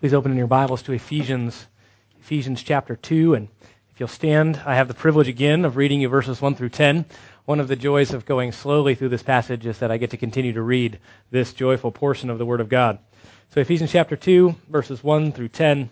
Please open in your Bibles to Ephesians chapter 2. And if you'll stand, I have the privilege again of reading you verses 1 through 10. One of the joys of going slowly through this passage is that I get to continue to read this joyful portion of the Word of God. So Ephesians chapter 2, verses 1 through 10.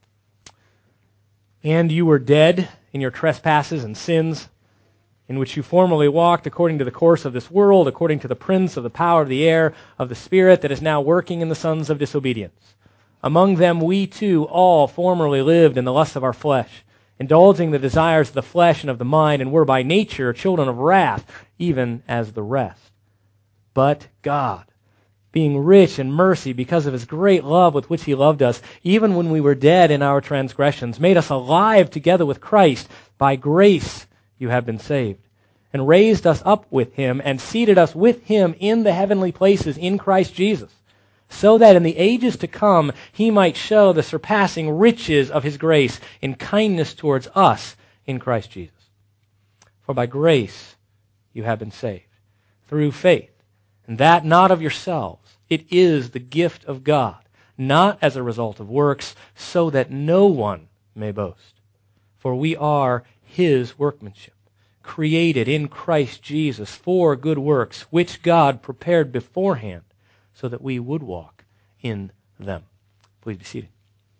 And you were dead in your trespasses and sins, in which you formerly walked according to the course of this world, according to the prince of the power of the air, of the spirit that is now working in the sons of disobedience. Among them we too all formerly lived in the lusts of our flesh, indulging the desires of the flesh and of the mind, and were by nature children of wrath, even as the rest. But God, being rich in mercy because of his great love with which he loved us, even when we were dead in our transgressions, made us alive together with Christ. By grace you have been saved, and raised us up with him, and seated us with him in the heavenly places in Christ Jesus, so that in the ages to come he might show the surpassing riches of his grace in kindness towards us in Christ Jesus. For by grace you have been saved, through faith, and that not of yourselves. It is the gift of God, not as a result of works, so that no one may boast. For we are his workmanship, created in Christ Jesus for good works, which God prepared beforehand, so that we would walk in them. Please be seated.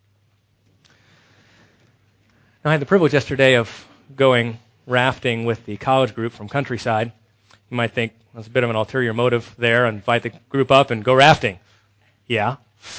Now, I had the privilege yesterday of going rafting with the college group from Countryside. You might think there's a bit of an ulterior motive there, invite the group up and go rafting. Yeah.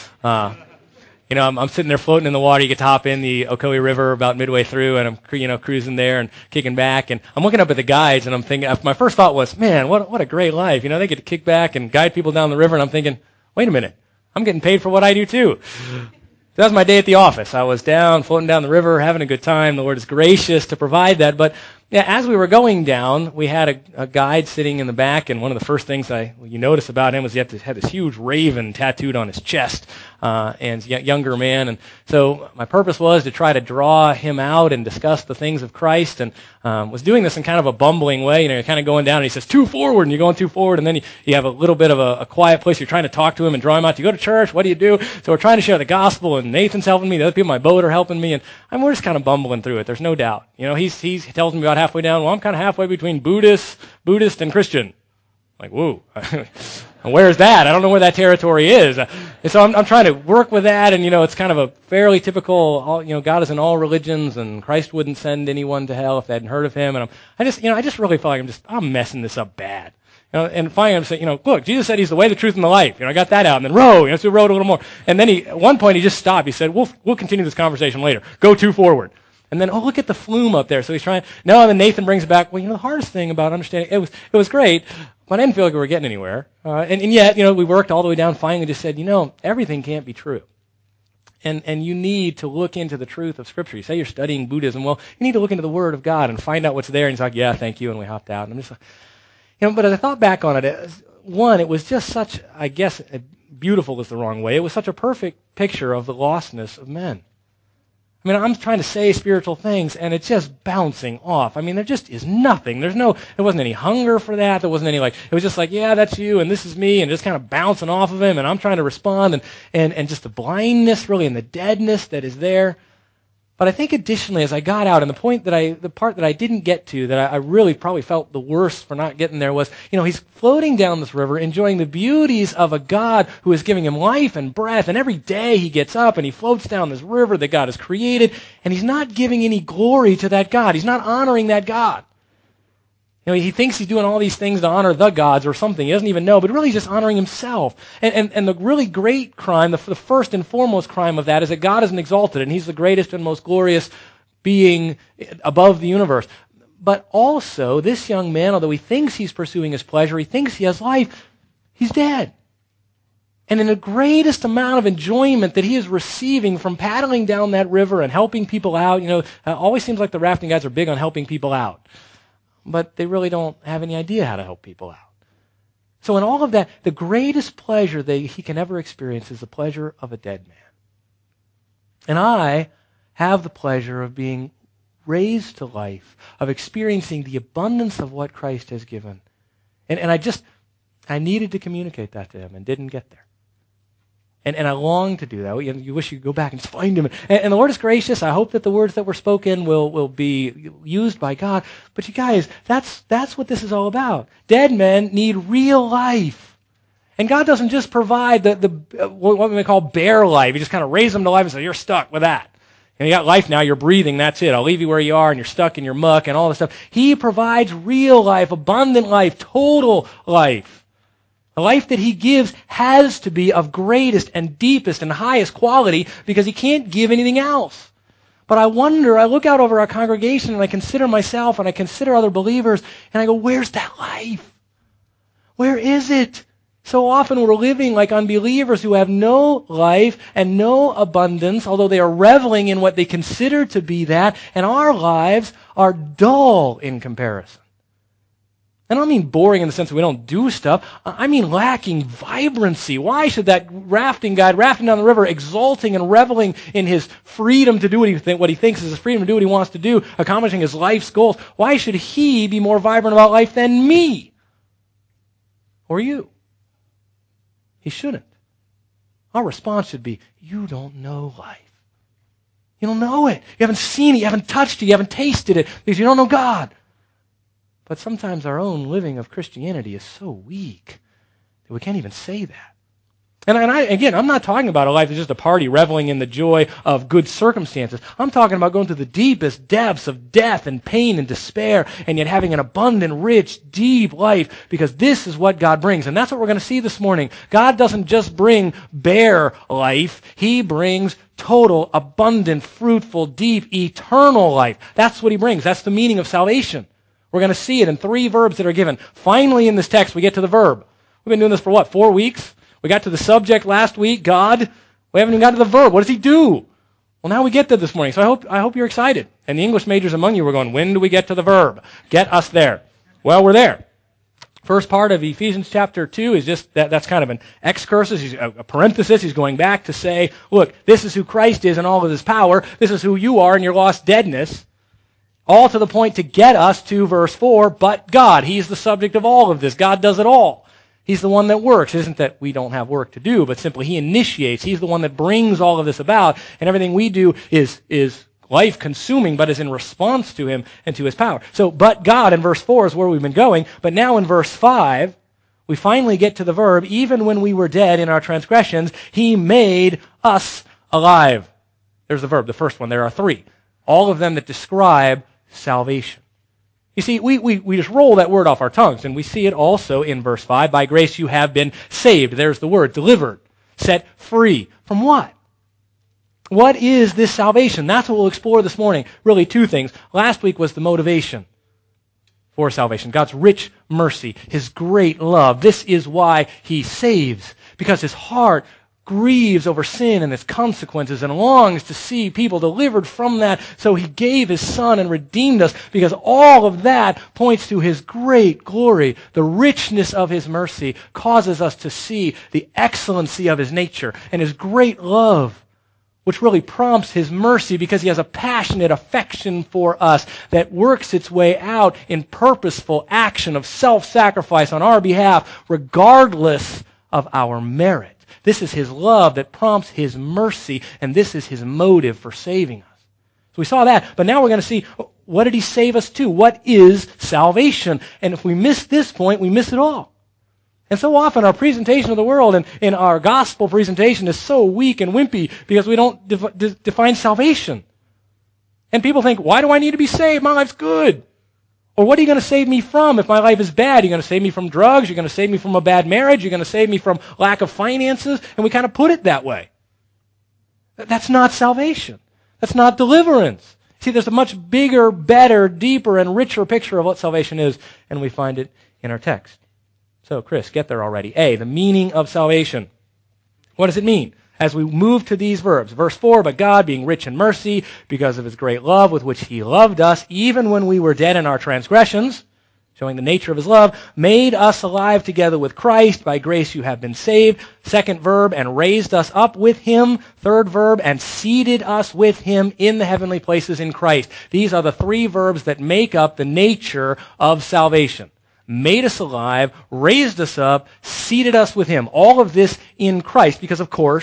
I'm sitting there floating in the water. You get to hop in the Ocoee River about midway through, and I'm cruising there and kicking back. And I'm looking up at the guides, and I'm thinking, my first thought was, man, what a great life. They get to kick back and guide people down the river. And I'm thinking, wait a minute, I'm getting paid for what I do too. So that was my day at the office. I was floating down the river, having a good time. The Lord is gracious to provide that. But yeah, as we were going down, we had a guide sitting in the back, and one of the first things you notice about him was he had this huge raven tattooed on his chest, and younger man. And so my purpose was to try to draw him out and discuss the things of Christ, and was doing this in kind of a bumbling way. You're kind of going down, and he says, too forward, and you're going too forward, and then you have a little bit of a quiet place. You're trying to talk to him and draw him out. Do you go to church? What do you do? So we're trying to share the gospel, and Nathan's helping me. The other people on my boat are helping me, and we're just kind of bumbling through it. There's no doubt. He tells me about halfway down, well, I'm kind of halfway between Buddhist and Christian. Like, whoa. And where's that? I don't know where that territory is. And so I'm trying to work with that, and it's kind of a fairly typical, God is in all religions, and Christ wouldn't send anyone to hell if they hadn't heard of him. And I just really feel like I'm messing this up bad. And finally I'm saying, look, Jesus said he's the way, the truth, and the life. I got that out. And then row, so we rowed a little more. And then at one point he just stopped. He said, we'll continue this conversation later. Go too forward. And then, look at the flume up there. So he's trying. No, and then Nathan brings it back. Well, the hardest thing about understanding, it was great, but I didn't feel like we were getting anywhere. And yet, we worked all the way down. Finally, just said, everything can't be true. And you need to look into the truth of Scripture. You say you're studying Buddhism. Well, you need to look into the Word of God and find out what's there. And he's like, yeah, thank you. And we hopped out. And I'm just like, but as I thought back on it, it was just such, I guess, beautiful is the wrong way. It was such a perfect picture of the lostness of men. I'm trying to say spiritual things, and it's just bouncing off. There just is nothing. There wasn't any hunger for that. There wasn't any it was just like, yeah, that's you, and this is me, and just kind of bouncing off of him, and I'm trying to respond, and just the blindness, really, and the deadness that is there. But I think additionally, as I got out, and the part that I didn't get to, that I really probably felt the worst for not getting there was, he's floating down this river, enjoying the beauties of a God who is giving him life and breath, and every day he gets up and he floats down this river that God has created, and he's not giving any glory to that God. He's not honoring that God. He thinks he's doing all these things to honor the gods or something. He doesn't even know, but really he's just honoring himself. And the really great crime, the first and foremost crime of that is that God isn't exalted, and he's the greatest and most glorious being above the universe. But also, this young man, although he thinks he's pursuing his pleasure, he thinks he has life, he's dead. And in the greatest amount of enjoyment that he is receiving from paddling down that river and helping people out, it always seems like the rafting guys are big on helping people out. But they really don't have any idea how to help people out. So in all of that, the greatest pleasure that he can ever experience is the pleasure of a dead man. And I have the pleasure of being raised to life, of experiencing the abundance of what Christ has given. And I needed to communicate that to him and didn't get there. And I long to do that. You wish you could go back and just find him. And the Lord is gracious. I hope that the words that were spoken will be used by God. But you guys, that's what this is all about. Dead men need real life. And God doesn't just provide what we may call bare life. He just kind of raise them to life and say, you're stuck with that. And you got life now, you're breathing, that's it. I'll leave you where you are, and you're stuck in your muck and all this stuff. He provides real life, abundant life, total life. The life that he gives has to be of greatest and deepest and highest quality because he can't give anything else. But I look out over our congregation and I consider myself and I consider other believers and I go, where's that life? Where is it? So often we're living like unbelievers who have no life and no abundance, although they are reveling in what they consider to be that, and our lives are dull in comparison. I don't mean boring in the sense that we don't do stuff. I mean lacking vibrancy. Why should that rafting guide rafting down the river, exulting and reveling in his freedom to do what he thinks is his freedom to do what he wants to do, accomplishing his life's goals, why should he be more vibrant about life than me? Or you? He shouldn't. Our response should be, you don't know life. You don't know it. You haven't seen it. You haven't touched it. You haven't tasted it because you don't know God. But sometimes our own living of Christianity is so weak that we can't even say that. And I'm not talking about a life that's just a party reveling in the joy of good circumstances. I'm talking about going to the deepest depths of death and pain and despair and yet having an abundant, rich, deep life because this is what God brings. And that's what we're going to see this morning. God doesn't just bring bare life. He brings total, abundant, fruitful, deep, eternal life. That's what he brings. That's the meaning of salvation. We're going to see it in 3 verbs that are given. Finally, in this text, we get to the verb. We've been doing this for 4 weeks? We got to the subject last week, God. We haven't even got to the verb. What does he do? Well, now we get there this morning, so I hope you're excited. And the English majors among you were going, when do we get to the verb? Get us there. Well, we're there. First part of Ephesians chapter 2 is just that's kind of an excursus, a parenthesis. He's going back to say, look, this is who Christ is in all of his power. This is who you are in your lost deadness. All to the point to get us to verse 4, but God. He's the subject of all of this. God does it all. He's the one that works. It isn't that we don't have work to do, but simply he initiates. He's the one that brings all of this about, and everything we do is life-consuming, but is in response to him and to his power. So, but God in verse 4 is where we've been going, but now in verse 5, we finally get to the verb, even when we were dead in our transgressions, he made us alive. There's the verb, the first one. There are 3. All of them that describe salvation. You see, we just roll that word off our tongues, and we see it also in verse 5. By grace you have been saved. There's the word, delivered, set free. From what? What is this salvation? That's what we'll explore this morning. Really 2 things. Last week was the motivation for salvation. God's rich mercy, his great love. This is why he saves, because his heart grieves over sin and its consequences and longs to see people delivered from that. So he gave his son and redeemed us because all of that points to his great glory. The richness of his mercy causes us to see the excellency of his nature and his great love, which really prompts his mercy because he has a passionate affection for us that works its way out in purposeful action of self-sacrifice on our behalf regardless of our merit. This is his love that prompts his mercy, and this is his motive for saving us. So we saw that, but now we're going to see, what did he save us to? What is salvation? And if we miss this point, we miss it all. And so often our presentation of the world and our gospel presentation is so weak and wimpy because we don't define salvation. And people think, why do I need to be saved? My life's good. Or what are you going to save me from if my life is bad? You're going to save me from drugs? You're going to save me from a bad marriage? You're going to save me from lack of finances? And we kind of put it that way. That's not salvation. That's not deliverance. See, there's a much bigger, better, deeper, and richer picture of what salvation is, and we find it in our text. So, Chris, get there already. A, the meaning of salvation. What does it mean? As we move to these verbs, verse 4, but God, being rich in mercy, because of his great love with which he loved us, even when we were dead in our transgressions, showing the nature of his love, made us alive together with Christ. By grace you have been saved. Second verb, and raised us up with him. Third verb, and seated us with him in the heavenly places in Christ. These are the 3 verbs that make up the nature of salvation. Made us alive, raised us up, seated us with him. All of this in Christ, because of course,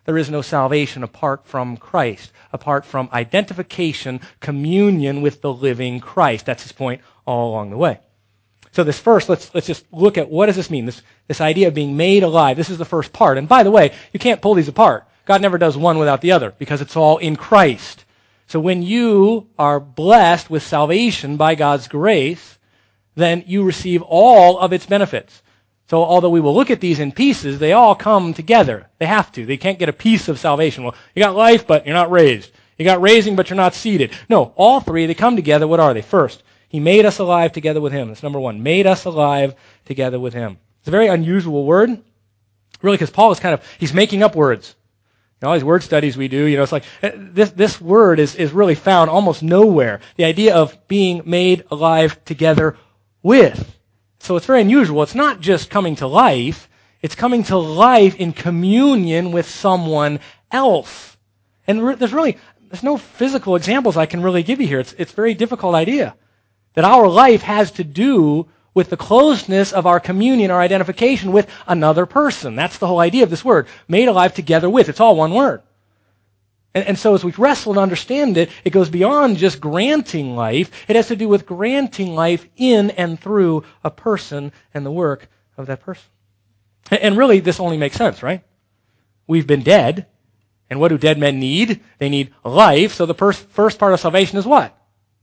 there is no salvation apart from Christ, apart from identification, communion with the living Christ. That's his point all along the way. So this first, let's just look at what does this mean, this idea of being made alive. This is the first part. And by the way, you can't pull these apart. God never does one without the other because it's all in Christ. So when you are blessed with salvation by God's grace, then you receive all of its benefits. So although we will look at these in pieces, they all come together. They have to. They can't get a piece of salvation. Well, you got life, but you're not raised. You got raising, but you're not seated. No, all three, they come together. What are they? First, he made us alive together with him. That's number one. Made us alive together with him. It's a very unusual word, really, because Paul is he's making up words. All these word studies we do, it's like, this word is really found almost nowhere. The idea of being made alive together with. So it's very unusual. It's not just coming to life. It's coming to life in communion with someone else. And there's no physical examples I can really give you here. It's a very difficult idea. That our life has to do with the closeness of our communion, our identification with another person. That's the whole idea of this word. Made alive together with. It's all one word. And so as we wrestle and understand it, it goes beyond just granting life. It has to do with granting life in and through a person and the work of that person. And really, this only makes sense, right? We've been dead. And what do dead men need? They need life. So the first part of salvation is what?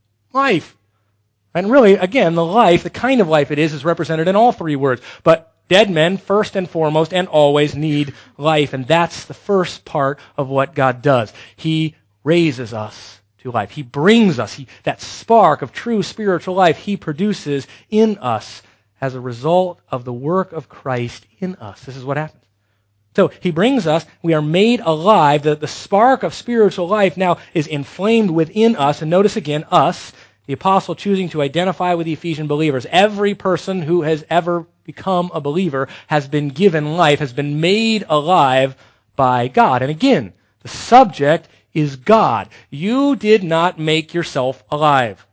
Life. And really, again, the life, the kind of life it is represented in all three words. But dead men, first and foremost and always, need life. And that's the first part of what God does. He raises us to life. He brings us, that spark of true spiritual life, he produces in us as a result of the work of Christ in us. This is what happens. So he brings us, we are made alive. The spark of spiritual life now is inflamed within us. And notice again, us, the apostle choosing to identify with the Ephesian believers. Every person who has ever become a believer has been given life, has been made alive by God. And again, the subject is God. You did not make yourself alive.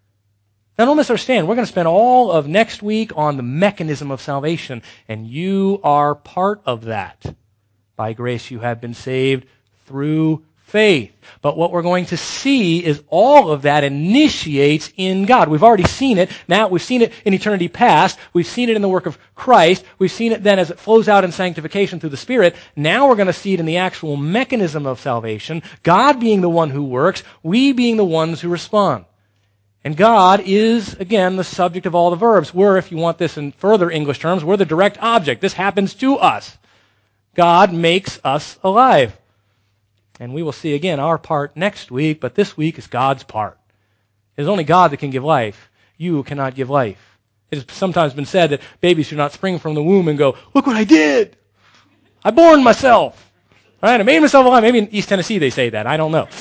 Now don't misunderstand, we're going to spend all of next week on the mechanism of salvation, and you are part of that. By grace you have been saved through faith. But what we're going to see is all of that initiates in God. We've already seen it. Now we've seen it in eternity past. We've seen it in the work of Christ. We've seen it then as it flows out in sanctification through the Spirit. Now we're going to see it in the actual mechanism of salvation. God being the one who works, we being the ones who respond. And God is, again, the subject of all the verbs. We're, if you want this in further English terms, we're the direct object. This happens to us. God makes us alive. And we will see again our part next week, but this week is God's part. It is only God that can give life. You cannot give life. It has sometimes been said that babies do not spring from the womb and go, look what I did. I born myself. All right, I made myself alive. Maybe in East Tennessee they say that. I don't know.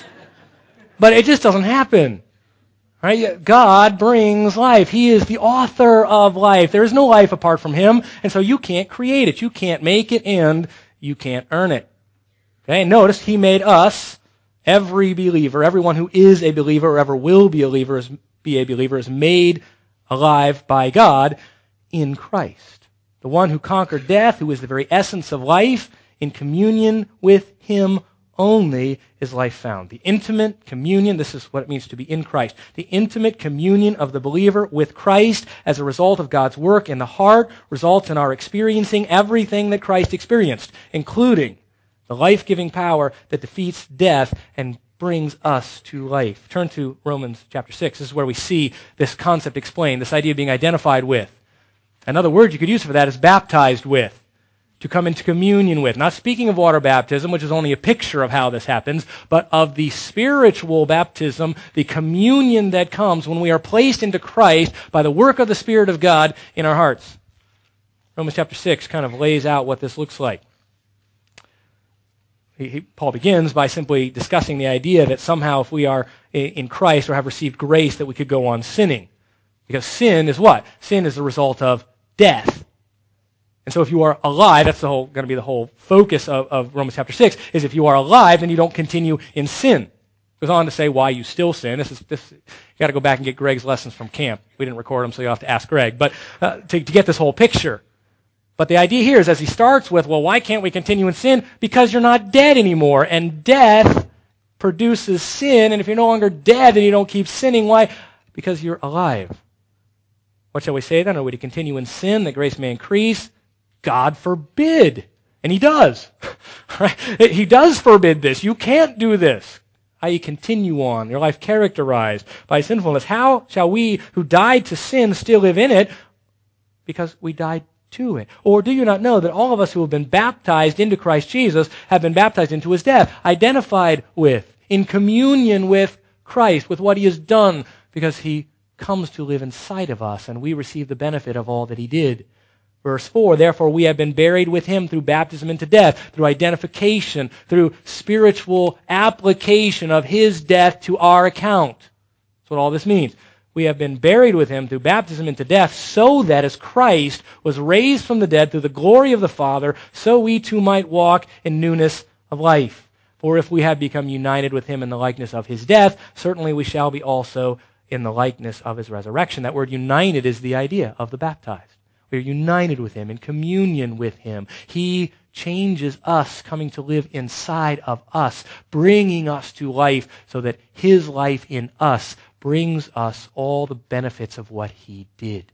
But it just doesn't happen. Right? God brings life. He is the author of life. There is no life apart from him, and so you can't create it. You can't make it, and you can't earn it. Okay, and notice he made us, every believer, everyone who is a believer or ever will be a believer is made alive by God in Christ. The one who conquered death, who is the very essence of life, in communion with him only is life found. The intimate communion, this is what it means to be in Christ. The intimate communion of the believer with Christ as a result of God's work in the heart results in our experiencing everything that Christ experienced, including the life-giving power that defeats death and brings us to life. Turn to Romans chapter 6. This is where we see this concept explained, this idea of being identified with. Another word you could use for that is baptized with, to come into communion with. Not speaking of water baptism, which is only a picture of how this happens, but of the spiritual baptism, the communion that comes when we are placed into Christ by the work of the Spirit of God in our hearts. Romans chapter 6 kind of lays out what this looks like. Paul begins by simply discussing the idea that somehow if we are in Christ or have received grace that we could go on sinning. Because sin is what? Sin is the result of death. And so if you are alive, that's going to be the whole focus of Romans chapter 6, is if you are alive, then you don't continue in sin. It goes on to say why you still sin. You got to go back and get Greg's lessons from camp. We didn't record them, so you'll have to ask Greg. But to get this whole picture. But the idea here is, as he starts with, well, why can't we continue in sin? Because you're not dead anymore, and death produces sin, and if you're no longer dead, then you don't keep sinning. Why? Because you're alive. What shall we say then? Are we to continue in sin that grace may increase? God forbid. And he does. Right? He does forbid this. You can't do this. I.e., continue on, your life characterized by sinfulness. How shall we who died to sin still live in it? Because we died to it. Or do you not know that all of us who have been baptized into Christ Jesus have been baptized into his death, identified with, in communion with Christ, with what he has done, because he comes to live inside of us, and we receive the benefit of all that he did. Verse 4, therefore we have been buried with him through baptism into death, through identification, through spiritual application of his death to our account. That's what all this means. We have been buried with him through baptism into death, so that as Christ was raised from the dead through the glory of the Father, so we too might walk in newness of life. For if we have become united with him in the likeness of his death, certainly we shall be also in the likeness of his resurrection. That word united is the idea of the baptized. We are united with him, in communion with him. He changes us, coming to live inside of us, bringing us to life so that his life in us brings us all the benefits of what he did.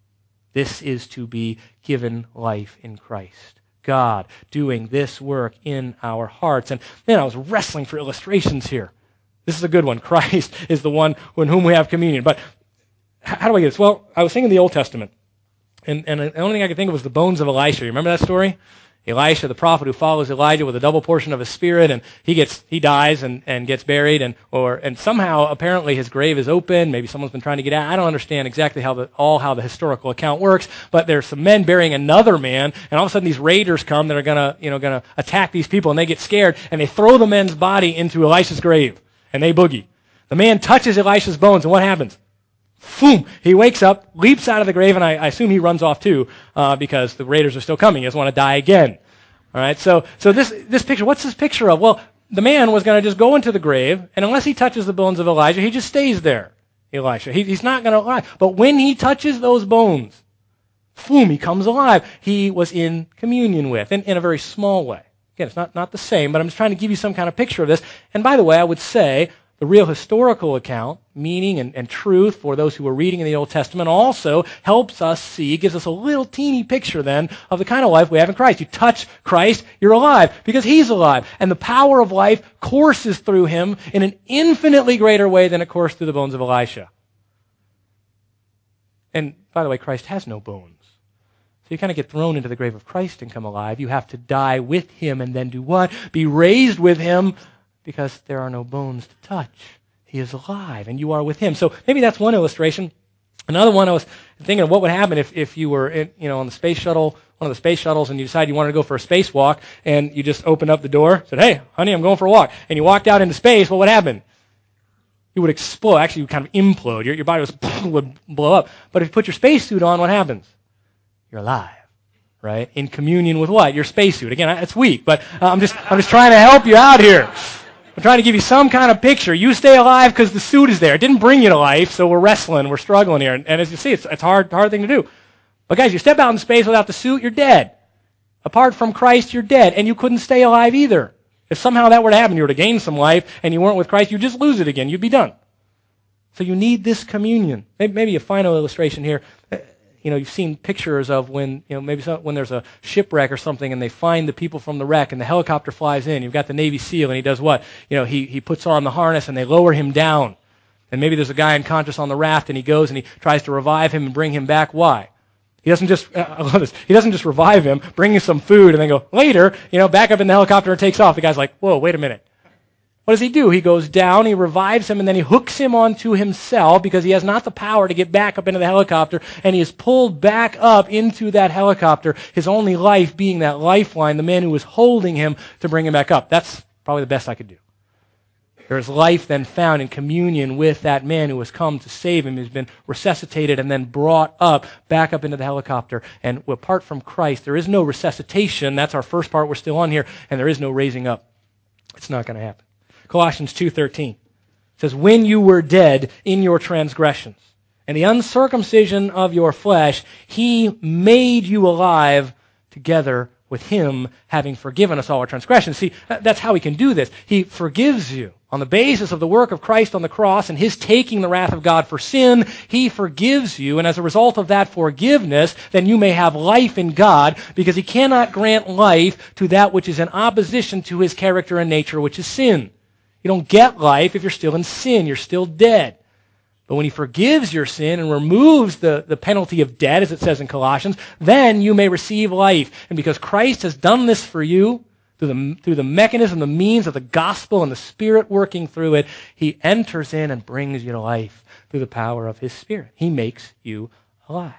This is to be given life in Christ. God doing this work in our hearts. And man, I was wrestling for illustrations here. This is a good one. Christ is the one in whom we have communion. But how do I get this? Well, I was thinking the Old Testament. And the only thing I could think of was the bones of Elisha. You remember that story? Elisha, the prophet who follows Elijah with a double portion of his spirit, and he dies and gets buried, and somehow apparently his grave is open. Maybe someone's been trying to get out. I don't understand exactly how the historical account works, but there's some men burying another man, and all of a sudden these raiders come that are gonna attack these people, and they get scared, and they throw the man's body into Elisha's grave, and they boogie. The man touches Elisha's bones, and what happens? Boom! He wakes up, leaps out of the grave, and I assume he runs off too, because the raiders are still coming. He doesn't want to die again. All right. So this picture, what's this picture of? Well, the man was going to just go into the grave, and unless he touches the bones of Elijah, he just stays there. Elisha, he's not going to alive. But when he touches those bones, boom! He comes alive. He was in communion with, in a very small way. Again, it's not the same, but I'm just trying to give you some kind of picture of this. And by the way, I would say the real historical account, meaning and truth for those who are reading in the Old Testament, also helps us see, gives us a little teeny picture then of the kind of life we have in Christ. You touch Christ, you're alive because he's alive. And the power of life courses through him in an infinitely greater way than it coursed through the bones of Elisha. And by the way, Christ has no bones. So you kind of get thrown into the grave of Christ and come alive. You have to die with him and then do what? Be raised with him, because there are no bones to touch. He is alive, and you are with him. So maybe that's one illustration. Another one, I was thinking of what would happen if you were on the space shuttle, one of the space shuttles, and you decided you wanted to go for a spacewalk, and you just opened up the door, said, "Hey, honey, I'm going for a walk," and you walked out into space. What would happen? You would explode. Actually, you would kind of implode. Your body would blow up. But if you put your spacesuit on, what happens? You're alive. Right? In communion with what? Your spacesuit. Again, it's weak, but I'm just trying to help you out here. I'm trying to give you some kind of picture. You stay alive because the suit is there. It didn't bring you to life, so we're wrestling, we're struggling here. And as you see, it's a hard thing to do. But guys, you step out in space without the suit, you're dead. Apart from Christ, you're dead, and you couldn't stay alive either. If somehow that were to happen, you were to gain some life, and you weren't with Christ, you'd just lose it again. You'd be done. So you need this communion. Maybe a final illustration here. You've seen pictures of when there's a shipwreck or something and they find the people from the wreck and the helicopter flies in. You've got the Navy SEAL and he does what? He puts on the harness and they lower him down. And maybe there's a guy unconscious on the raft and he goes and he tries to revive him and bring him back. Why? He doesn't just, I love this, he doesn't just revive him, bring him some food and then go, later, back up in the helicopter and takes off. The guy's like, whoa, wait a minute. What does he do? He goes down, he revives him, and then he hooks him onto himself because he has not the power to get back up into the helicopter, and he is pulled back up into that helicopter, his only life being that lifeline, the man who was holding him to bring him back up. That's probably the best I could do. There is life then found in communion with that man who has come to save him, who's been resuscitated and then brought up, back up into the helicopter. And apart from Christ, there is no resuscitation. That's our first part. We're still on here. And there is no raising up. It's not going to happen. Colossians 2:13 says, when you were dead in your transgressions and the uncircumcision of your flesh, he made you alive together with him, having forgiven us all our transgressions. See, that's how he can do this. He forgives you. On the basis of the work of Christ on the cross and his taking the wrath of God for sin, he forgives you, and as a result of that forgiveness, then you may have life in God, because he cannot grant life to that which is in opposition to his character and nature, which is sin. You don't get life if you're still in sin. You're still dead. But when he forgives your sin and removes the penalty of debt, as it says in Colossians, then you may receive life. And because Christ has done this for you, through the mechanism, the means of the gospel and the Spirit working through it, he enters in and brings you to life through the power of his Spirit. He makes you alive.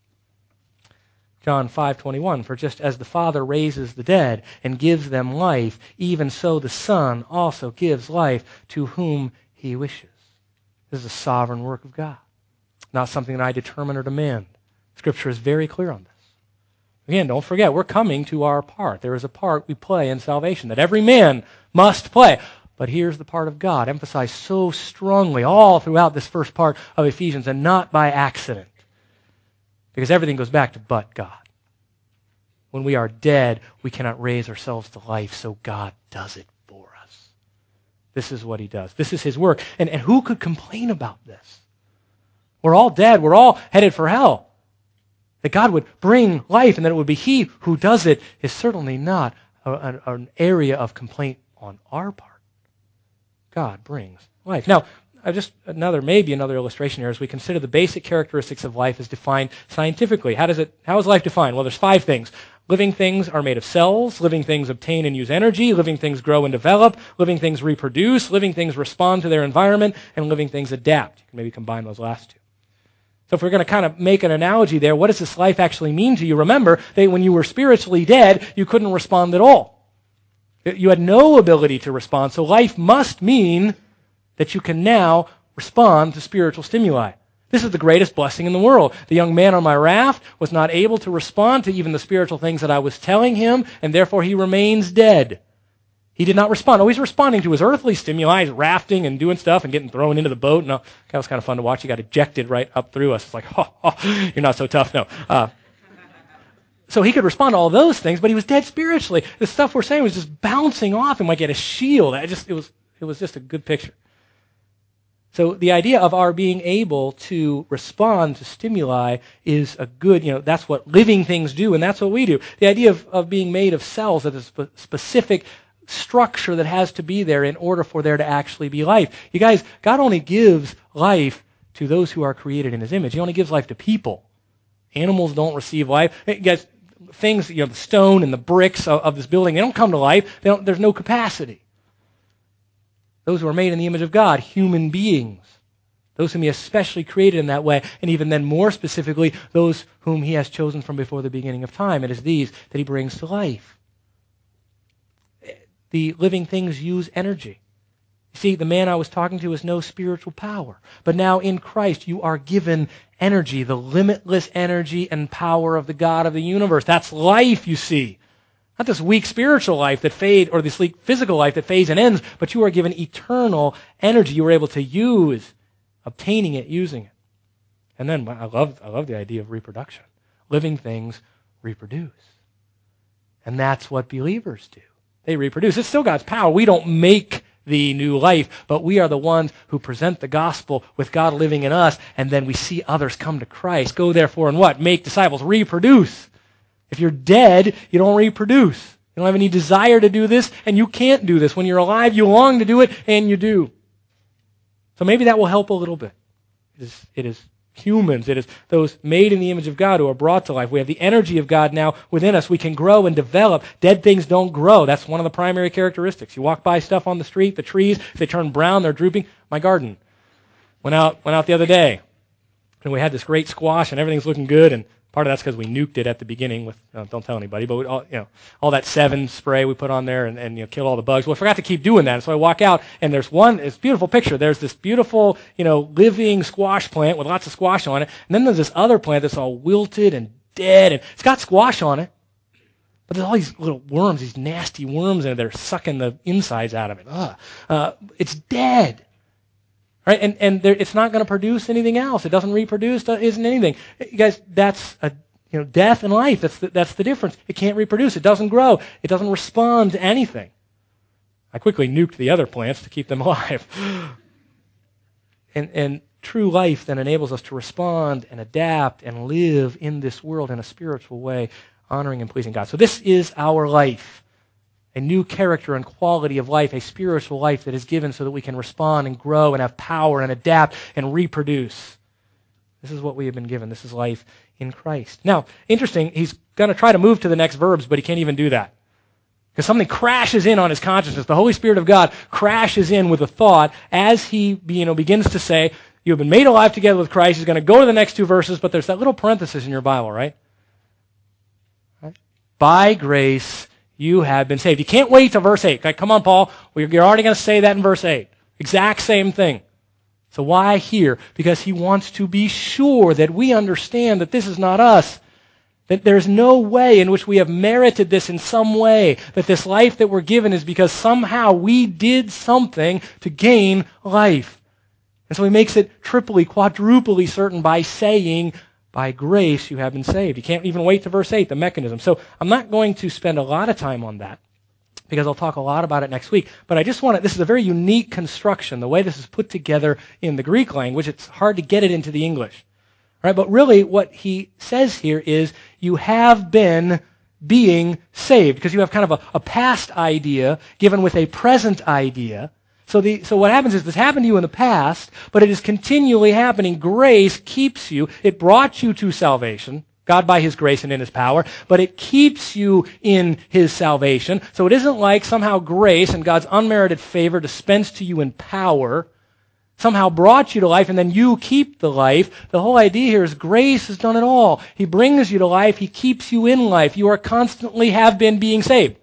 John 5:21, for just as the Father raises the dead and gives them life, even so the Son also gives life to whom he wishes. This is a sovereign work of God, not something that I determine or demand. Scripture is very clear on this. Again, don't forget, we're coming to our part. There is a part we play in salvation that every man must play. But here's the part of God, emphasized so strongly all throughout this first part of Ephesians, and not by accident. Because everything goes back to but God. When we are dead, we cannot raise ourselves to life, so God does it for us. This is what he does. This is his work. And who could complain about this? We're all dead. We're all headed for hell. That God would bring life and that it would be he who does it is certainly not an area of complaint on our part. God brings life. Now, maybe another illustration here as we consider the basic characteristics of life as defined scientifically. How is life defined? Well, there's 5 things. Living things are made of cells. Living things obtain and use energy. Living things grow and develop. Living things reproduce. Living things respond to their environment. And living things adapt. You can maybe combine those last 2. So if we're going to kind of make an analogy there, what does this life actually mean to you? Remember that when you were spiritually dead, you couldn't respond at all. You had no ability to respond. So life must mean that you can now respond to spiritual stimuli. This is the greatest blessing in the world. The young man on my raft was not able to respond to even the spiritual things that I was telling him, and therefore he remains dead. He did not respond. Oh, he's responding to his earthly stimuli. He's rafting and doing stuff and getting thrown into the boat. No, that was kind of fun to watch. He got ejected right up through us. It's like, you're not so tough. No. So he could respond to all those things, but he was dead spiritually. The stuff we're saying was just bouncing off him like he had a shield. It was just a good picture. So the idea of our being able to respond to stimuli is a good, that's what living things do, and that's what we do. The idea of being made of cells, that is a specific structure that has to be there in order for there to actually be life. You guys, God only gives life to those who are created in his image. He only gives life to people. Animals don't receive life. You guys, things, the stone and the bricks of this building, they don't come to life. There's no capacity. Those who are made in the image of God, human beings, those whom he has specially created in that way, and even then more specifically, those whom he has chosen from before the beginning of time. It is these that he brings to life. The living things use energy. You see, the man I was talking to has no spiritual power. But now in Christ, you are given energy, the limitless energy and power of the God of the universe. That's life, you see. Not this weak spiritual life that fades, or this weak physical life that fades and ends, but you are given eternal energy you are able to use, obtaining it, using it. And then I love the idea of reproduction. Living things reproduce. And that's what believers do. They reproduce. It's still God's power. We don't make the new life, but we are the ones who present the gospel with God living in us, and then we see others come to Christ. Go therefore and what? Make disciples. Reproduce. If you're dead, you don't reproduce. You don't have any desire to do this, and you can't do this. When you're alive, you long to do it, and you do. So maybe that will help a little bit. It is humans. It is those made in the image of God who are brought to life. We have the energy of God now within us. We can grow and develop. Dead things don't grow. That's one of the primary characteristics. You walk by stuff on the street, the trees, if they turn brown, they're drooping. My garden. Went out the other day, and we had this great squash, and everything's looking good, and part of that's because we nuked it at the beginning with, don't tell anybody, but all that 7 spray we put on there and kill all the bugs. Well, I forgot to keep doing that. So I walk out, and it's a beautiful picture. There's this beautiful, living squash plant with lots of squash on it. And then there's this other plant that's all wilted and dead, and it's got squash on it. But there's all these little worms, these nasty worms in it that are sucking the insides out of it. It's dead. Right? And it's not going to produce anything else. It doesn't reproduce, isn't anything. You guys, that's a Death and life, that's the difference. It can't reproduce. It doesn't grow. It doesn't respond to anything. I quickly nuked the other plants to keep them alive. And true life then enables us to respond and adapt and live in this world in a spiritual way, honoring and pleasing God. So this is our life, a new character and quality of life, a spiritual life that is given so that we can respond and grow and have power and adapt and reproduce. This is what we have been given. This is life in Christ. Now, interesting, he's going to try to move to the next verbs, but he can't even do that. Because something crashes in on his consciousness. The Holy Spirit of God crashes in with a thought as he begins to say, you have been made alive together with Christ. He's going to go to the next two verses, but there's that little parenthesis in your Bible, right? By grace you have been saved. You can't wait to verse 8. Okay, come on, Paul. You're already going to say that in verse 8. Exact same thing. So why here? Because he wants to be sure that we understand that this is not us. That there's no way in which we have merited this in some way. That this life that we're given is because somehow we did something to gain life. And so he makes it triply, quadruply certain by saying, by grace you have been saved. You can't even wait to verse 8, the mechanism. So I'm not going to spend a lot of time on that, because I'll talk a lot about it next week. But I just want to, this is a very unique construction, the way this is put together in the Greek language. It's hard to get it into the English. Right? But really what he says here is you have been being saved, because you have kind of a past idea given with a present idea. So what happens is this happened to you in the past, but it is continually happening. Grace keeps you. It brought you to salvation. God by His grace and in His power, but it keeps you in His salvation. So it isn't like somehow grace and God's unmerited favor dispensed to you in power somehow brought you to life and then you keep the life. The whole idea here is grace has done it all. He brings you to life. He keeps you in life. You are constantly have been being saved.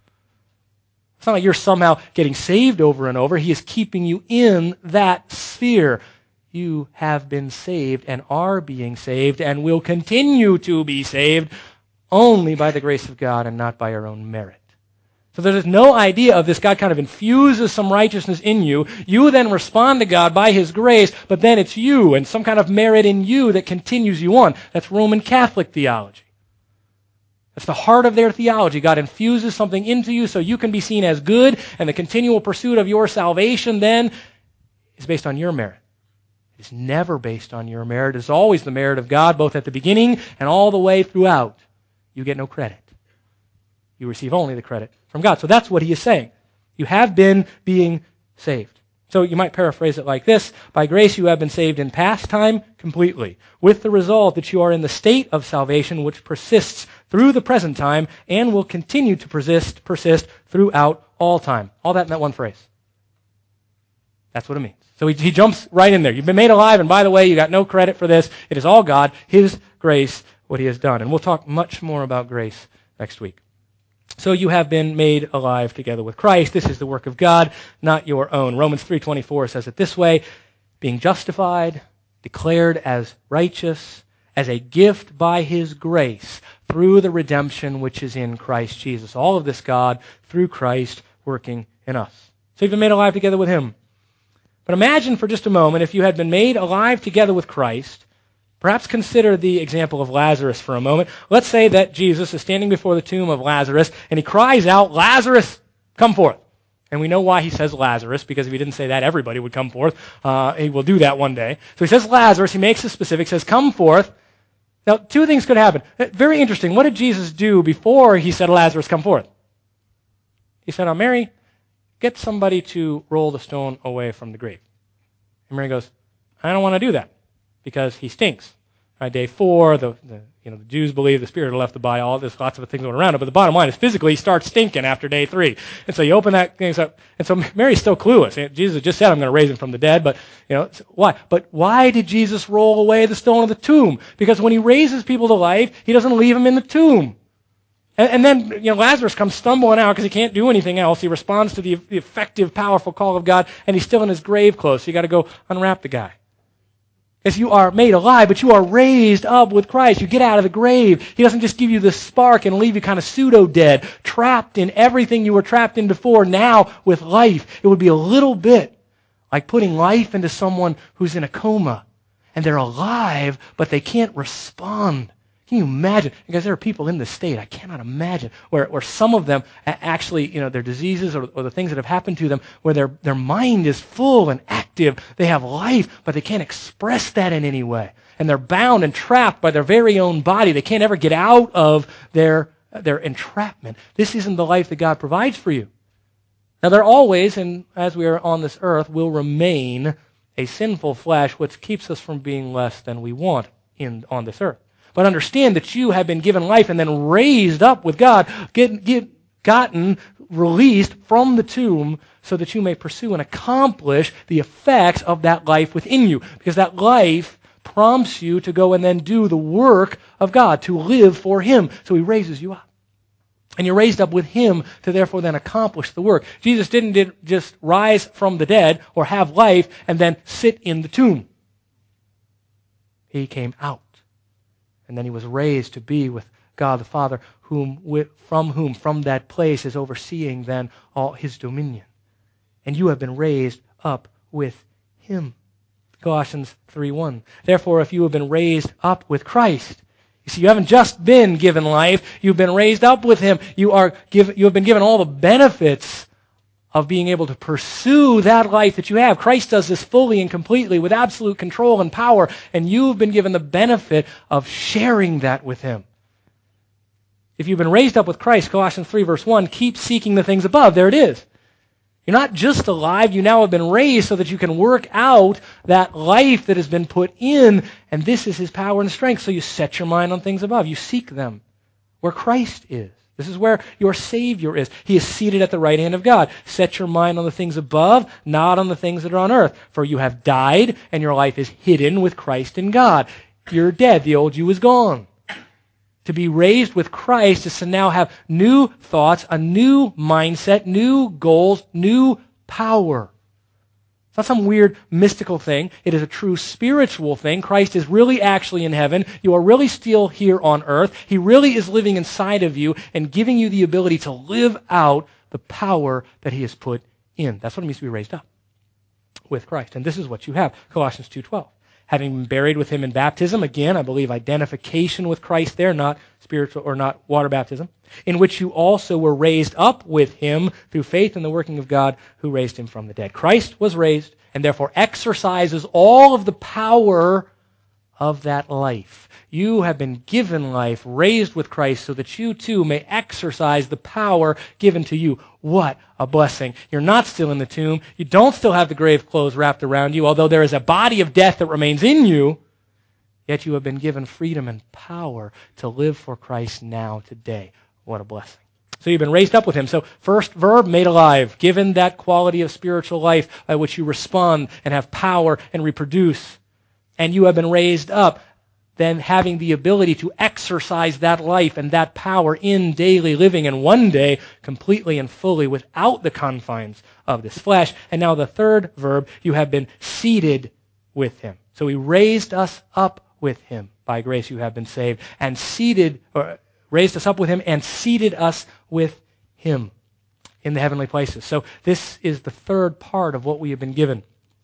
It's not like you're somehow getting saved over and over. He is keeping you in that sphere. You have been saved and are being saved and will continue to be saved only by the grace of God and not by your own merit. So there's no idea of this. God kind of infuses some righteousness in you. You then respond to God by His grace, but then it's you and some kind of merit in you that continues you on. That's Roman Catholic theology. That's the heart of their theology. God infuses something into you so you can be seen as good, and the continual pursuit of your salvation then is based on your merit. It's never based on your merit. It's always the merit of God, both at the beginning and all the way throughout. You get no credit. You receive only the credit from God. So that's what he is saying. You have been being saved. So you might paraphrase it like this: by grace you have been saved in past time completely, with the result that you are in the state of salvation which persists through the present time and will continue to persist throughout all time. All that in that one phrase. That's what it means. So he jumps right in there. You've been made alive, and by the way, you got no credit for this. It is all God, His grace, what He has done. And we'll talk much more about grace next week. So you have been made alive together with Christ. This is the work of God, not your own. Romans 3:24 says it this way: being justified, declared as righteous, as a gift by His grace, through the redemption which is in Christ Jesus. All of this God, through Christ, working in us. So you've been made alive together with Him. But imagine for just a moment if you had been made alive together with Christ. Perhaps consider the example of Lazarus for a moment. Let's say that Jesus is standing before the tomb of Lazarus and He cries out, "Lazarus, come forth." And we know why He says Lazarus, because if He didn't say that, everybody would come forth. He will do that one day. So He says Lazarus, He makes it specific, says, "Come forth." Now, two things could happen. Very interesting. What did Jesus do before He said, "Lazarus, come forth"? He said, "Now, Mary, get somebody to roll the stone away from the grave." And Mary goes, "I don't want to do that because he stinks." Right, day 4, the Jews believe the spirit left the body. All there's lots of things going around it, but the bottom line is physically he starts stinking after day 3. And so you open that thing up, and so Mary's still clueless. Jesus just said, "I'm going to raise him from the dead," but why? But why did Jesus roll away the stone of the tomb? Because when He raises people to life, He doesn't leave them in the tomb. And then, Lazarus comes stumbling out because he can't do anything else. He responds to the effective, powerful call of God, and he's still in his grave clothes. So you got to go unwrap the guy. Because you are made alive, but you are raised up with Christ. You get out of the grave. He doesn't just give you the spark and leave you kind of pseudo-dead, trapped in everything you were trapped in before, now with life. It would be a little bit like putting life into someone who's in a coma, and they're alive, but they can't respond Can you imagine? Because there are people in this state, I cannot imagine, where some of them actually, their diseases or the things that have happened to them, where their mind is full and active, they have life, but they can't express that in any way. And they're bound and trapped by their very own body. They can't ever get out of their entrapment. This isn't the life that God provides for you. Now there always, and as we are on this earth, will remain a sinful flesh which keeps us from being less than we want on this earth. But understand that you have been given life and then raised up with God, gotten released from the tomb so that you may pursue and accomplish the effects of that life within you. Because that life prompts you to go and then do the work of God, to live for Him. So He raises you up. And you're raised up with Him to therefore then accomplish the work. Jesus didn't just rise from the dead or have life and then sit in the tomb. He came out. And then He was raised to be with God the Father, from that place is overseeing then all His dominion. And you have been raised up with Him. Colossians 3:1. Therefore, if you have been raised up with Christ, you see, you haven't just been given life, you've been raised up with Him. You have been given all the benefits of being able to pursue that life that you have. Christ does this fully and completely with absolute control and power, and you've been given the benefit of sharing that with Him. If you've been raised up with Christ, Colossians 3 verse 1, keep seeking the things above. There it is. You're not just alive, you now have been raised so that you can work out that life that has been put in, and this is His power and strength. So you set your mind on things above. You seek them where Christ is. This is where your Savior is. He is seated at the right hand of God. Set your mind on the things above, not on the things that are on earth. For you have died, and your life is hidden with Christ in God. You're dead. The old you is gone. To be raised with Christ is to now have new thoughts, a new mindset, new goals, new power. It's not some weird mystical thing. It is a true spiritual thing. Christ is really actually in heaven. You are really still here on earth. He really is living inside of you and giving you the ability to live out the power that He has put in. That's what it means to be raised up with Christ. And this is what you have. Colossians 2:12. Having been buried with Him in baptism, again, I believe identification with Christ there, not spiritual or not water baptism, in which you also were raised up with Him through faith in the working of God who raised Him from the dead. Christ was raised and therefore exercises all of the power of that life. You have been given life, raised with Christ, so that you too may exercise the power given to you. What a blessing. You're not still in the tomb. You don't still have the grave clothes wrapped around you, although there is a body of death that remains in you. Yet you have been given freedom and power to live for Christ now, today. What a blessing. So you've been raised up with Him. So first verb, made alive, given that quality of spiritual life by which you respond and have power and reproduce. And you have been raised up, then having the ability to exercise that life and that power in daily living, and one day completely and fully without the confines of this flesh. And now the third verb, you have been seated with Him. So He raised us up with Him. By grace you have been saved, and raised us up with Him and seated us with Him in the heavenly places. So this is the third part of what we have been given.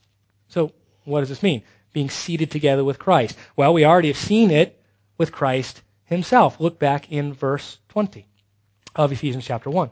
So what does this mean? Being seated together with Christ. Well, we already have seen it with Christ Himself. Look back in verse 20 of Ephesians chapter 1. It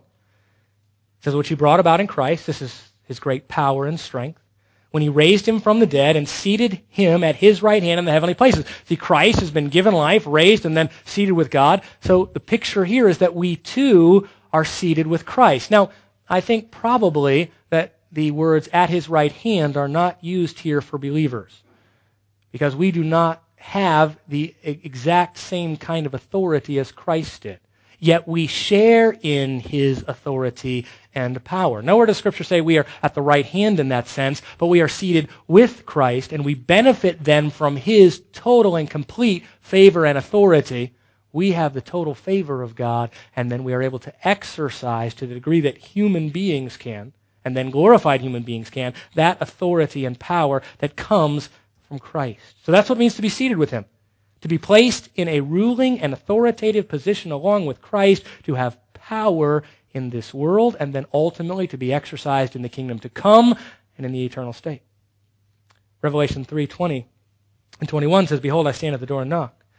says, which He brought about in Christ, this is His great power and strength, when He raised Him from the dead and seated Him at His right hand in the heavenly places. See, Christ has been given life, raised, and then seated with God. So the picture here is that we too are seated with Christ. Now, I think probably that the words at His right hand are not used here for believers, because we do not have the exact same kind of authority as Christ did. Yet we share in His authority and power. Nowhere does Scripture say we are at the right hand in that sense, but we are seated with Christ, and we benefit then from His total and complete favor and authority. We have the total favor of God, and then we are able to exercise, to the degree that human beings can, and then glorified human beings can, that authority and power that comes from Christ. So that's what it means to be seated with Him. To be placed in a ruling and authoritative position along with Christ, to have power in this world, and then ultimately to be exercised in the kingdom to come and in the eternal state. Revelation 3:20 and 21 says, behold, I stand at the door and knock.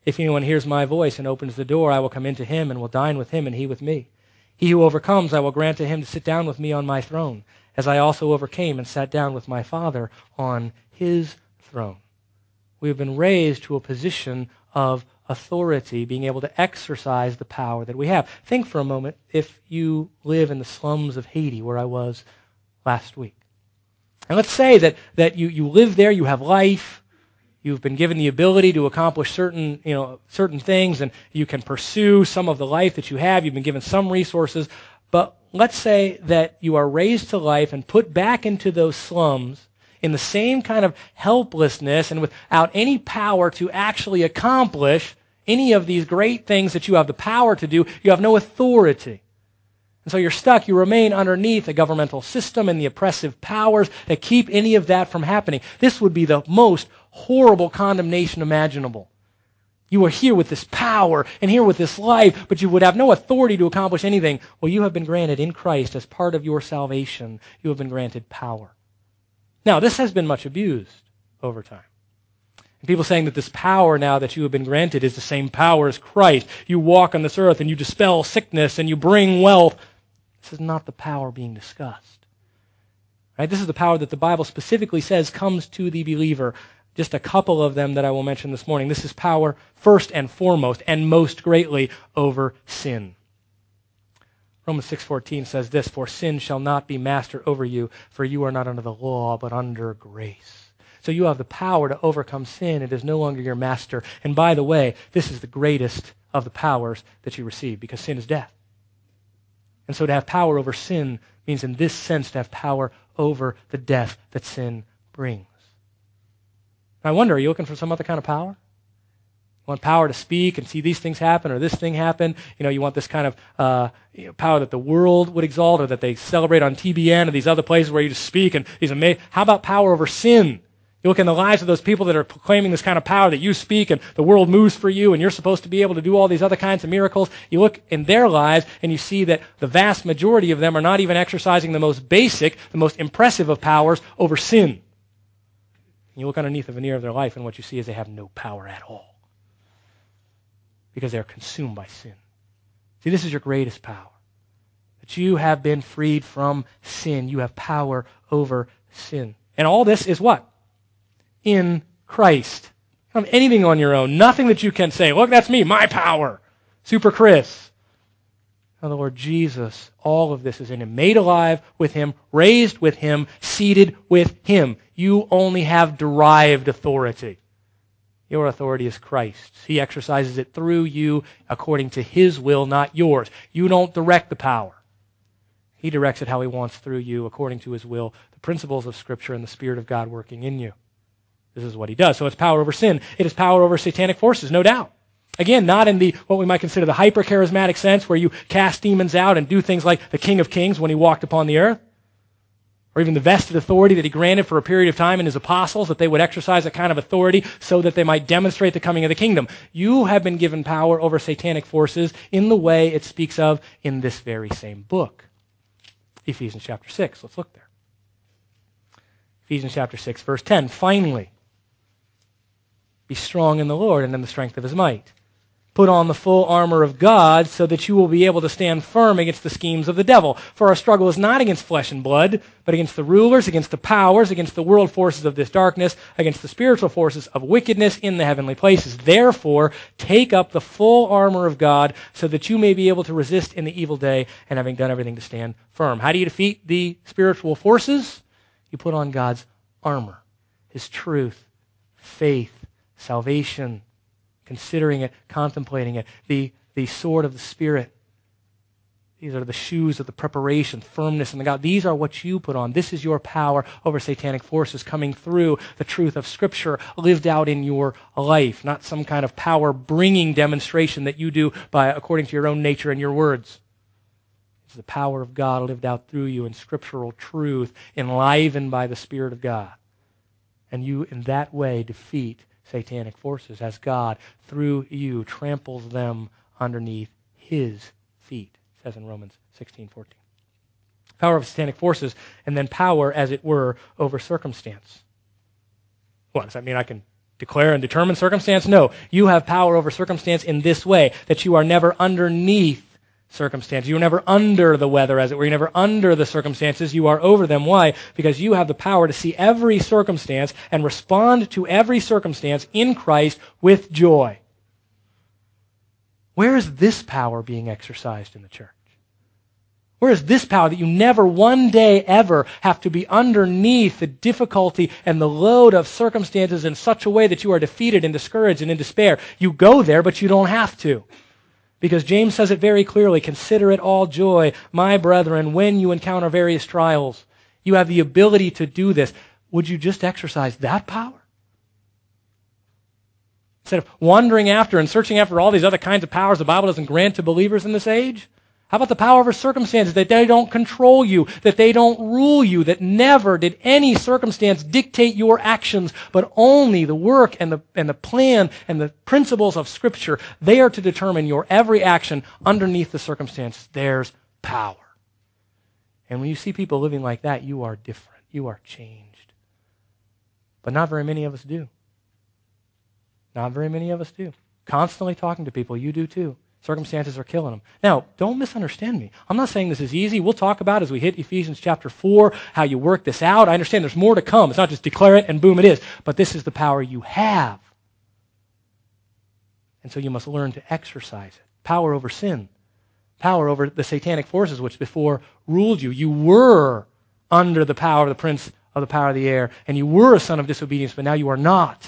If anyone hears my voice and opens the door, I will come into him and will dine with him and he with me. He who overcomes, I will grant to him to sit down with me on my throne, as I also overcame and sat down with my Father on his throne. We have been raised to a position of authority, being able to exercise the power that we have. Think for a moment if you live in the slums of Haiti, where I was last week. And let's say that you live there, you have life, you've been given the ability to accomplish certain things, and you can pursue some of the life that you have. You've been given some resources. But let's say that you are raised to life and put back into those slums in the same kind of helplessness and without any power to actually accomplish any of these great things that you have the power to do. You have no authority. And so you're stuck. You remain underneath a governmental system and the oppressive powers that keep any of that from happening. This would be the most horrible condemnation imaginable. You are here with this power and here with this life, but you would have no authority to accomplish anything. Well, you have been granted in Christ as part of your salvation. You have been granted power. Now, this has been much abused over time. And people saying that this power now that you have been granted is the same power as Christ. You walk on this earth and you dispel sickness and you bring wealth. This is not the power being discussed. Right? This is the power that the Bible specifically says comes to the believer. Just a couple of them that I will mention this morning. This is power first and foremost and most greatly over sin. Romans 6:14 says this, "For sin shall not be master over you, for you are not under the law, but under grace." So you have the power to overcome sin. It is no longer your master. And by the way, this is the greatest of the powers that you receive, because sin is death. And so to have power over sin means in this sense to have power over the death that sin brings. I wonder, are you looking for some other kind of power? You want power to speak and see these things happen or this thing happen? You want this kind of power that the world would exalt or that they celebrate on TBN or these other places where you just speak and these amazing. How about power over sin? You look in the lives of those people that are proclaiming this kind of power that you speak and the world moves for you and you're supposed to be able to do all these other kinds of miracles. You look in their lives and you see that the vast majority of them are not even exercising the most basic, the most impressive of powers over sin. You look underneath the veneer of their life and what you see is they have no power at all, because they are consumed by sin. See, this is your greatest power. That you have been freed from sin. You have power over sin. And all this is what? In Christ. You don't have anything on your own. Nothing that you can say, look, that's me, my power. Super Chris. Now, the Lord Jesus, all of this is in Him. Made alive with Him, raised with Him, seated with Him. You only have derived authority. Your authority is Christ's. He exercises it through you according to His will, not yours. You don't direct the power. He directs it how He wants through you according to His will, the principles of Scripture and the Spirit of God working in you. This is what He does. So it's power over sin. It is power over satanic forces, no doubt. Again, not in the what we might consider the hyper-charismatic sense where you cast demons out and do things like the King of Kings when He walked upon the earth, or even the vested authority that He granted for a period of time in His apostles, that they would exercise that kind of authority so that they might demonstrate the coming of the kingdom. You have been given power over satanic forces in the way it speaks of in this very same book. Ephesians chapter 6. Let's look there. Ephesians chapter 6, verse 10. Finally, be strong in the Lord and in the strength of His might. Put on the full armor of God so that you will be able to stand firm against the schemes of the devil. For our struggle is not against flesh and blood, but against the rulers, against the powers, against the world forces of this darkness, against the spiritual forces of wickedness in the heavenly places. Therefore, take up the full armor of God so that you may be able to resist in the evil day and having done everything to stand firm. How do you defeat the spiritual forces? You put on God's armor, His truth, faith, salvation, considering it, contemplating it, the sword of the Spirit. These are the shoes of the preparation, firmness in the God. These are what you put on. This is your power over satanic forces coming through the truth of Scripture lived out in your life, not some kind of power-bringing demonstration that you do according to your own nature and your words. It's the power of God lived out through you in scriptural truth, enlivened by the Spirit of God. And you, in that way, defeat satanic forces as God, through you, tramples them underneath His feet, it says in Romans 16:14. Power of satanic forces, and then power, as it were, over circumstance. What, does that mean I can declare and determine circumstance? No. You have power over circumstance in this way, that you are never underneath circumstance. You are never under the weather, as it were. You're never under the circumstances. You are over them. Why? Because you have the power to see every circumstance and respond to every circumstance in Christ with joy. Where is this power being exercised in the church? Where is this power that you never one day ever have to be underneath the difficulty and the load of circumstances in such a way that you are defeated and discouraged and in despair? You go there, but you don't have to. Because James says it very clearly, consider it all joy, my brethren, when you encounter various trials. You have the ability to do this. Would you just exercise that power? Instead of wandering after and searching after all these other kinds of powers the Bible doesn't grant to believers in this age? How about the power over circumstances, that they don't control you, that they don't rule you, that never did any circumstance dictate your actions, but only the work and the plan and the principles of Scripture. They are to determine your every action underneath the circumstances. There's power. And when you see people living like that, you are different. You are changed. But not very many of us do. Not very many of us do. Constantly talking to people, you do too. Circumstances are killing them. Now, don't misunderstand me. I'm not saying this is easy. We'll talk about as we hit Ephesians chapter 4, how you work this out. I understand there's more to come. It's not just declare it and boom, it is. But this is the power you have. And so you must learn to exercise it. Power over sin. Power over the satanic forces which before ruled you. You were under the power of the prince of the power of the air, and you were a son of disobedience, but now you are not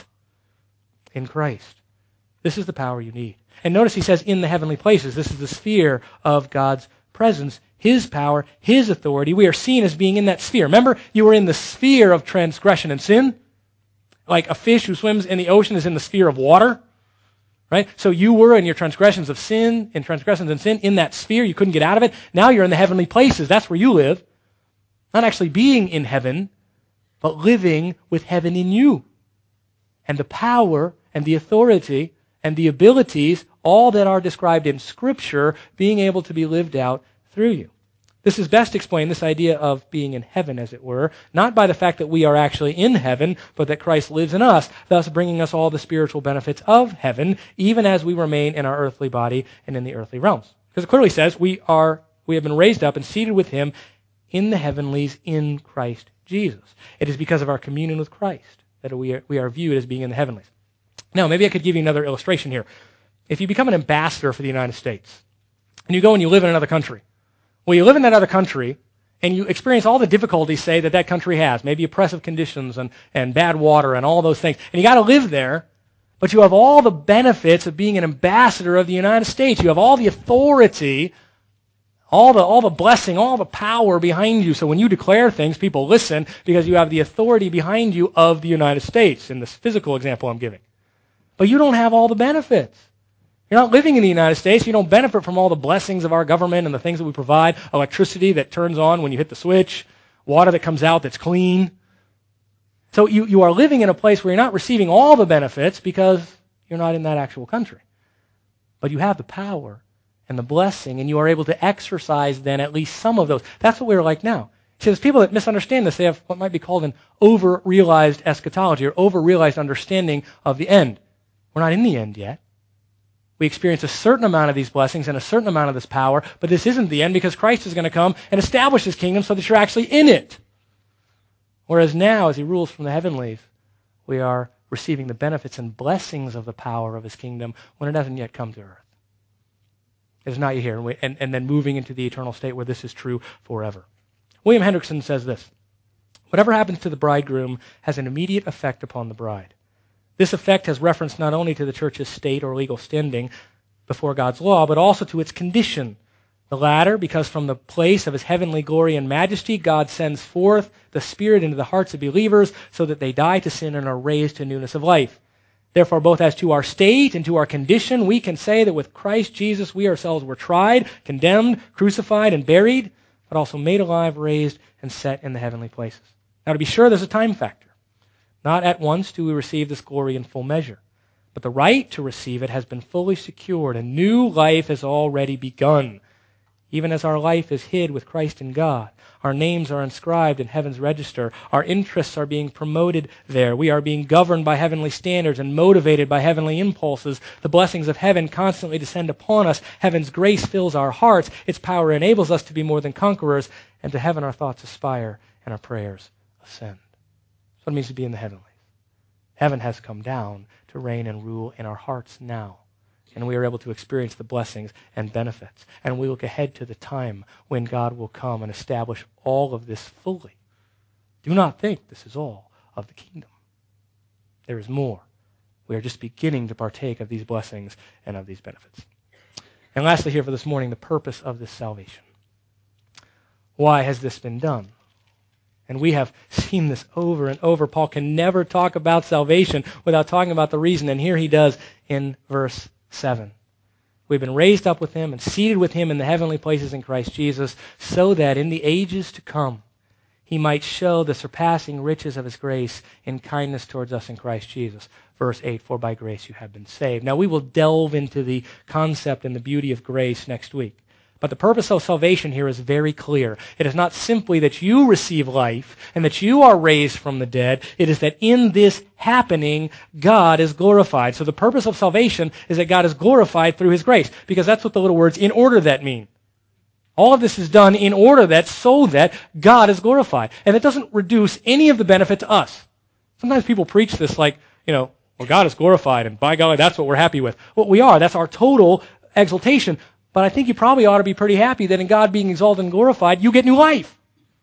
in Christ. This is the power you need. And notice he says in the heavenly places. This is the sphere of God's presence, His power, His authority. We are seen as being in that sphere. Remember, you were in the sphere of transgression and sin. Like a fish who swims in the ocean is in the sphere of water. Right? So you were in your transgressions and sin, in that sphere. You couldn't get out of it. Now you're in the heavenly places. That's where you live. Not actually being in heaven, but living with heaven in you. And the power and the authority and the abilities, all that are described in Scripture, being able to be lived out through you. This is best explained, this idea of being in heaven, as it were, not by the fact that we are actually in heaven, but that Christ lives in us, thus bringing us all the spiritual benefits of heaven, even as we remain in our earthly body and in the earthly realms. Because it clearly says we have been raised up and seated with Him in the heavenlies in Christ Jesus. It is because of our communion with Christ that we are viewed as being in the heavenlies. Now, maybe I could give you another illustration here. If you become an ambassador for the United States, and you go and you live in another country, well, you live in that other country, and you experience all the difficulties, say, that country has, maybe oppressive conditions and bad water and all those things, and you got to live there, but you have all the benefits of being an ambassador of the United States. You have all the authority, all the blessing, all the power behind you. So when you declare things, people listen because you have the authority behind you of the United States, in this physical example I'm giving. But you don't have all the benefits. You're not living in the United States. You don't benefit from all the blessings of our government and the things that we provide. Electricity that turns on when you hit the switch. Water that comes out that's clean. So you are living in a place where you're not receiving all the benefits because you're not in that actual country. But you have the power and the blessing, and you are able to exercise then at least some of those. That's what we're like now. See, there's people that misunderstand this. They have what might be called an over-realized eschatology or over-realized understanding of the end. We're not in the end yet. We experience a certain amount of these blessings and a certain amount of this power, but this isn't the end because Christ is going to come and establish His kingdom so that you're actually in it. Whereas now, as He rules from the heavenlies, we are receiving the benefits and blessings of the power of His kingdom when it hasn't yet come to earth. It is not yet here, and then moving into the eternal state where this is true forever. William Hendrickson says this: whatever happens to the bridegroom has an immediate effect upon the bride. This effect has reference not only to the church's state or legal standing before God's law, but also to its condition. The latter, because from the place of His heavenly glory and majesty, God sends forth the Spirit into the hearts of believers so that they die to sin and are raised to newness of life. Therefore, both as to our state and to our condition, we can say that with Christ Jesus we ourselves were tried, condemned, crucified, and buried, but also made alive, raised, and set in the heavenly places. Now, to be sure, there's a time factor. Not at once do we receive this glory in full measure, but the right to receive it has been fully secured. A new life has already begun. Even as our life is hid with Christ in God, our names are inscribed in heaven's register. Our interests are being promoted there. We are being governed by heavenly standards and motivated by heavenly impulses. The blessings of heaven constantly descend upon us. Heaven's grace fills our hearts. Its power enables us to be more than conquerors. And to heaven our thoughts aspire and our prayers ascend. That's what it means to be in the heavenlies. Heaven has come down to reign and rule in our hearts now. And we are able to experience the blessings and benefits. And we look ahead to the time when God will come and establish all of this fully. Do not think this is all of the kingdom. There is more. We are just beginning to partake of these blessings and of these benefits. And lastly here for this morning, the purpose of this salvation. Why has this been done? And we have seen this over and over. Paul can never talk about salvation without talking about the reason. And here he does in verse 7. We've been raised up with him and seated with him in the heavenly places in Christ Jesus, so that in the ages to come he might show the surpassing riches of his grace in kindness towards us in Christ Jesus. Verse 8, for by grace you have been saved. Now we will delve into the concept and the beauty of grace next week. But the purpose of salvation here is very clear. It is not simply that you receive life and that you are raised from the dead. It is that in this happening, God is glorified. So the purpose of salvation is that God is glorified through his grace, because that's what the little words "in order that" mean. All of this is done in order that, so that God is glorified. And it doesn't reduce any of the benefit to us. Sometimes people preach this like, well, God is glorified, and by golly, that's what we're happy with. Well, we are. That's our total exaltation. But I think you probably ought to be pretty happy that in God being exalted and glorified, you get new life.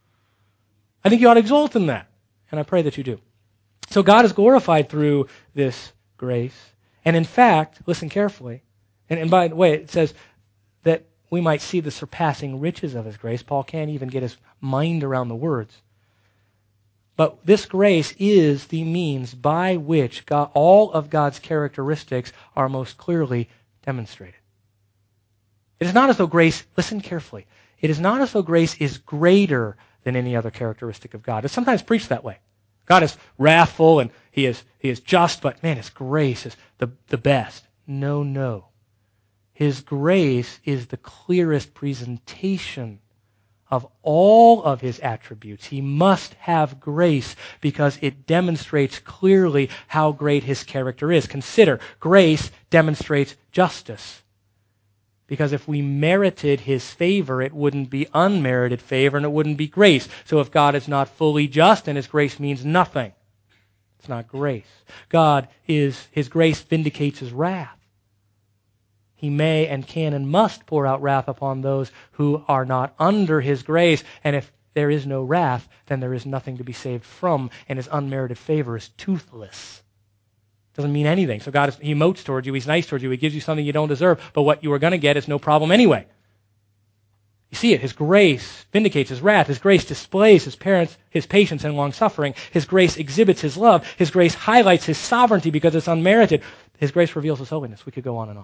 I think you ought to exult in that. And I pray that you do. So God is glorified through this grace. And in fact, listen carefully. And by the way, it says that we might see the surpassing riches of his grace. Paul can't even get his mind around the words. But this grace is the means by which all of God's characteristics are most clearly demonstrated. It is not as though grace, listen carefully, it is not as though grace is greater than any other characteristic of God. It's sometimes preached that way. God is wrathful and he is just, but man, his grace is the best. No. His grace is the clearest presentation of all of his attributes. He must have grace because it demonstrates clearly how great his character is. Consider, grace demonstrates justice. Because if we merited his favor, it wouldn't be unmerited favor and it wouldn't be grace. So if God is not fully just, then his grace means nothing. It's not grace. His grace vindicates his wrath. He may and can and must pour out wrath upon those who are not under his grace. And if there is no wrath, then there is nothing to be saved from, and his unmerited favor is toothless. Doesn't mean anything. So he emotes towards you, he's nice towards you, he gives you something you don't deserve, but what you are going to get is no problem anyway. You see it. His grace vindicates his wrath. His grace displays his patience and long-suffering. His grace exhibits his love. His grace highlights his sovereignty because it's unmerited. His grace reveals his holiness. We could go on and on.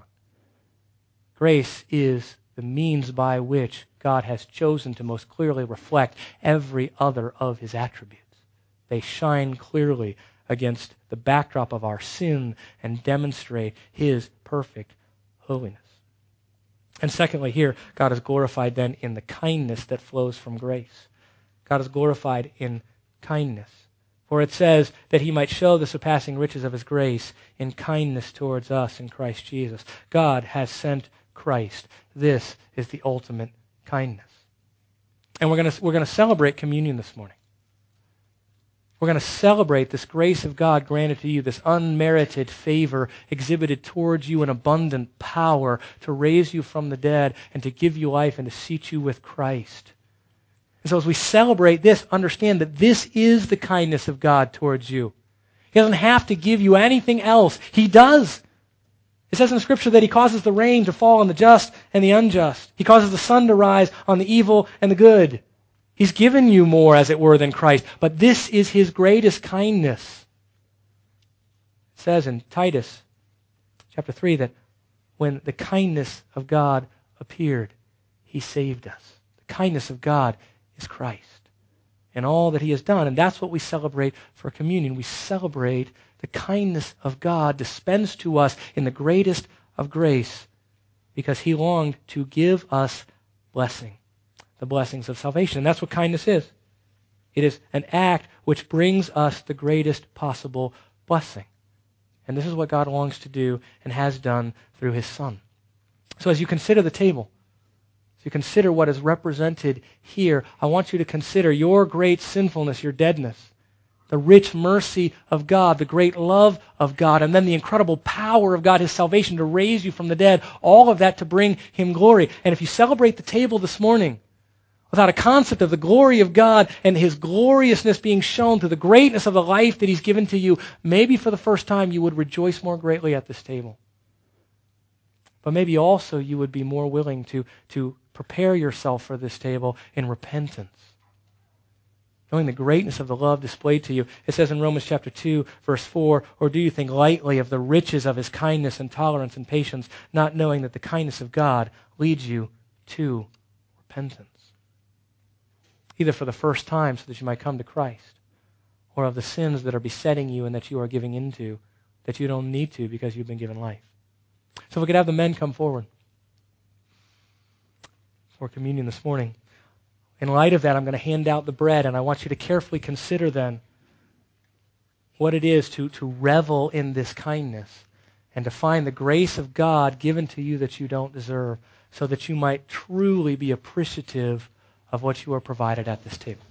Grace is the means by which God has chosen to most clearly reflect every other of his attributes. They shine clearly against the backdrop of our sin and demonstrate his perfect holiness. And secondly, here, God is glorified then in the kindness that flows from grace. God is glorified in kindness. For it says that he might show the surpassing riches of his grace in kindness towards us in Christ Jesus. God has sent Christ. This is the ultimate kindness. And we're going to celebrate communion this morning. We're going to celebrate this grace of God granted to you, this unmerited favor exhibited towards you in abundant power to raise you from the dead and to give you life and to seat you with Christ. And so as we celebrate this, understand that this is the kindness of God towards you. He doesn't have to give you anything else. He does. It says in Scripture that he causes the rain to fall on the just and the unjust. He causes the sun to rise on the evil and the good. He's given you more, as it were, than Christ. But this is his greatest kindness. It says in Titus chapter 3 that when the kindness of God appeared, he saved us. The kindness of God is Christ and all that he has done. And that's what we celebrate for communion. We celebrate the kindness of God dispensed to us in the greatest of grace because he longed to give us blessing, the blessings of salvation. And that's what kindness is. It is an act which brings us the greatest possible blessing. And this is what God longs to do and has done through his Son. So as you consider the table, as you consider what is represented here, I want you to consider your great sinfulness, your deadness, the rich mercy of God, the great love of God, and then the incredible power of God, his salvation to raise you from the dead, all of that to bring him glory. And if you celebrate the table this morning without a concept of the glory of God and his gloriousness being shown through the greatness of the life that he's given to you, maybe for the first time you would rejoice more greatly at this table. But maybe also you would be more willing to prepare yourself for this table in repentance, knowing the greatness of the love displayed to you. It says in Romans chapter 2, verse 4, or do you think lightly of the riches of his kindness and tolerance and patience, not knowing that the kindness of God leads you to repentance? Either for the first time so that you might come to Christ, or of the sins that are besetting you and that you are giving into, that you don't need to because you've been given life. So if we could have the men come forward for communion this morning. In light of that, I'm going to hand out the bread, and I want you to carefully consider then what it is to revel in this kindness and to find the grace of God given to you that you don't deserve, so that you might truly be appreciative of what you are provided at this table.